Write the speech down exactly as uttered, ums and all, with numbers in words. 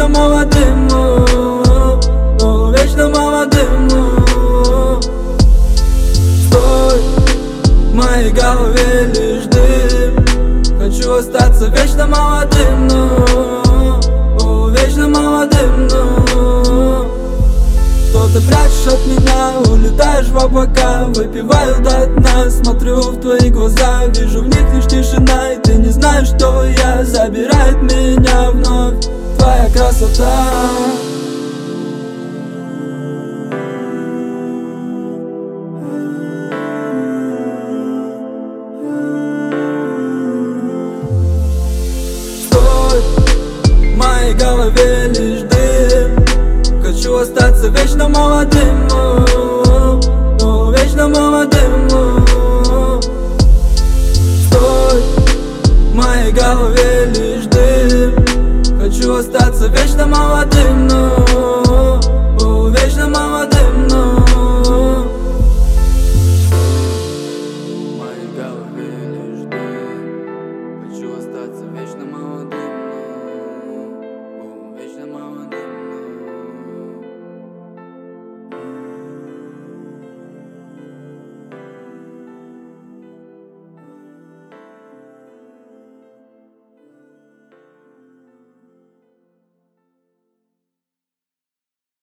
вечно молодым, о, вечно молодым. Стой, в моей голове лишь дым. Хочу остаться вечно молодым, о, вечно молодым. Что ты прячешь от меня, улетаешь в облака. Выпиваю до дна, смотрю в твои глаза. Вижу в них лишь тишина, и ты не знаешь, что я. Забирает меня вновь твоя красота. Стой, в моей голове лишь дым. Хочу остаться вечно молодым, о, о, вечно молодым. О. Стой, в моей голове лишь дым. Хочу остаться вечно молодым, о, о, вечно молодым.